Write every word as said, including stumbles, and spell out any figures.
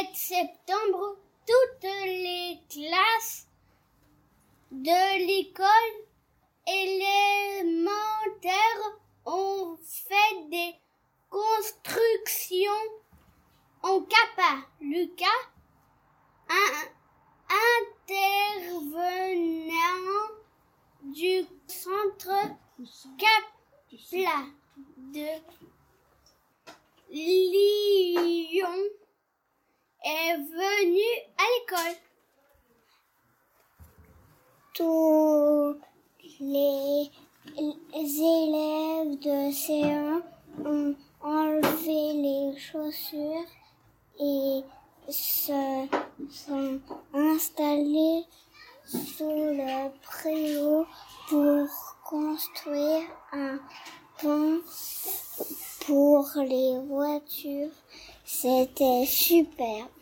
sept septembre, toutes les classes de l'école élémentaire ont fait des constructions en capa. Lucas, un intervenant du centre Capla de Lyon, est venu à l'école. Tous les élèves de C un ont enlevé les chaussures et se sont installés sous le préau pour construire un pont pour les voitures. C'était superbe.